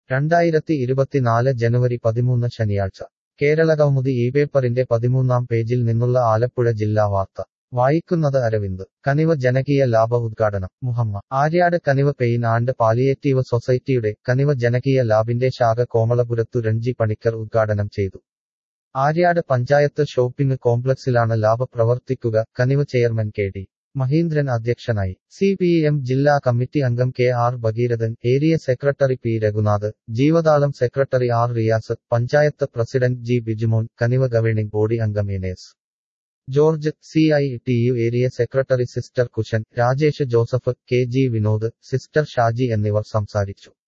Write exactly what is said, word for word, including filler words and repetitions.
രണ്ടായിരത്തി ഇരുപത്തിനാല് ജനുവരി പതിമൂന്ന് ശനിയാഴ്ച കേരളകൗമുദി ഈ പേപ്പറിന്റെ പതിമൂന്നാം പേജിൽ നിന്നുള്ള ആലപ്പുഴ ജില്ലാ വാർത്ത വായിക്കുന്നത് അരവിന്ദ് കനിവ് ജനകീയ ലാബ് ഉദ്ഘാടനം മുഹമ്മ ആര്യാട് കനിവ് പെയിൻ ആൻഡ് പാലിയേറ്റീവ് സൊസൈറ്റിയുടെ കനിവ് ജനകീയ ലാബിന്റെ ശാഖ കോമളപുരത്തു രഞ്ജി പണിക്കർ ഉദ്ഘാടനം ചെയ്തു. ആര്യാട് പഞ്ചായത്ത് ഷോപ്പിംഗ് കോംപ്ലക്സിലാണ് ലാബ് പ്രവർത്തിക്കുക. Kaniv chairman K D Mahindran അധ്യക്ഷനായി. സി പി എം ജില്ലാ കമ്മിറ്റി അംഗം K R Bhagirathan, area secretary P Raghunath, Jeevathalam secretary R Riyas, panchayat president G Bijumon, Kaniv governing body അംഗം N S George, C I T U area secretary sister Kushan, Rajesh Joseph, K G Vinod, sister Shaji എന്നിവർ സംസാരിച്ചു.